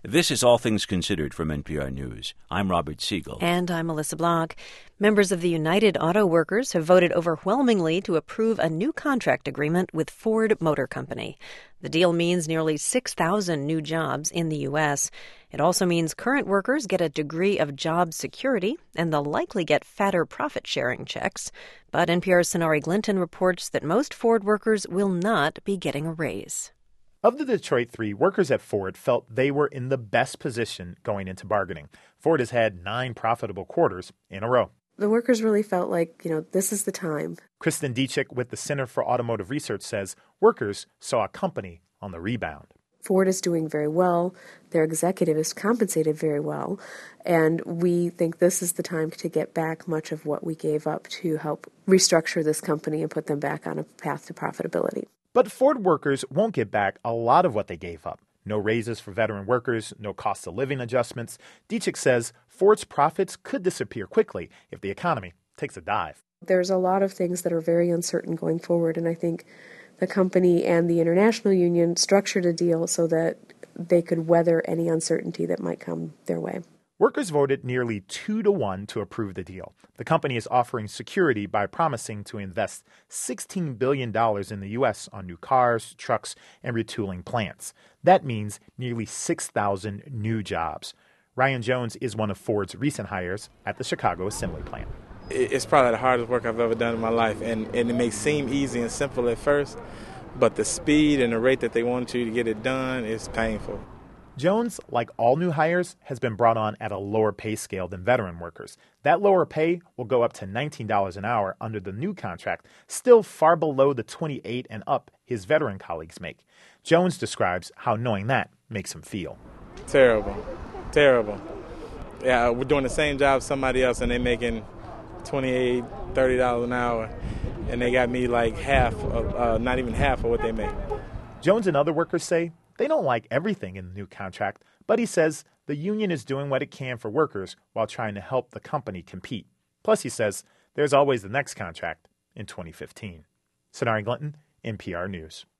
This is All Things Considered from NPR News. I'm Robert Siegel. And I'm Melissa Block. Members of the United Auto Workers have voted overwhelmingly to approve a new contract agreement with Ford Motor Company. The deal means nearly 6,000 new jobs in the U.S. It also means current workers get a degree of job security, and they'll likely get fatter profit-sharing checks. But NPR's Sonari Glinton reports that most Ford workers will not be getting a raise. Of the Detroit Three, workers at Ford felt they were in the best position going into bargaining. Ford has had 9 profitable quarters in a row. The workers really felt like, this is the time. Kristen Dietrich with the Center for Automotive Research says workers saw a company on the rebound. Ford is doing very well. Their executive is compensated very well. And we think this is the time to get back much of what we gave up to help restructure this company and put them back on a path to profitability. But Ford workers won't get back a lot of what they gave up. No raises for veteran workers, no cost of living adjustments. Dietrich says Ford's profits could disappear quickly if the economy takes a dive. There's a lot of things that are very uncertain going forward, and I think the company and the international union structured a deal so that they could weather any uncertainty that might come their way. Workers voted nearly 2-1 to approve the deal. The company is offering security by promising to invest $16 billion in the U.S. on new cars, trucks, and retooling plants. That means nearly 6,000 new jobs. Ryan Jones is one of Ford's recent hires at the Chicago Assembly Plant. It's probably the hardest work I've ever done in my life, and it may seem easy and simple at first, but the speed and the rate that they want you to get it done is painful. Jones, like all new hires, has been brought on at a lower pay scale than veteran workers. That lower pay will go up to $19 an hour under the new contract, still far below the $28 and up his veteran colleagues make. Jones describes how knowing that makes him feel. Terrible. Yeah, we're doing the same job as somebody else, and they're making $28, $30 an hour, and they got me like half, not even half of what they make. Jones and other workers say they don't like everything in the new contract, but he says the union is doing what it can for workers while trying to help the company compete. Plus, he says there's always the next contract in 2015. Sonari Glinton, NPR News.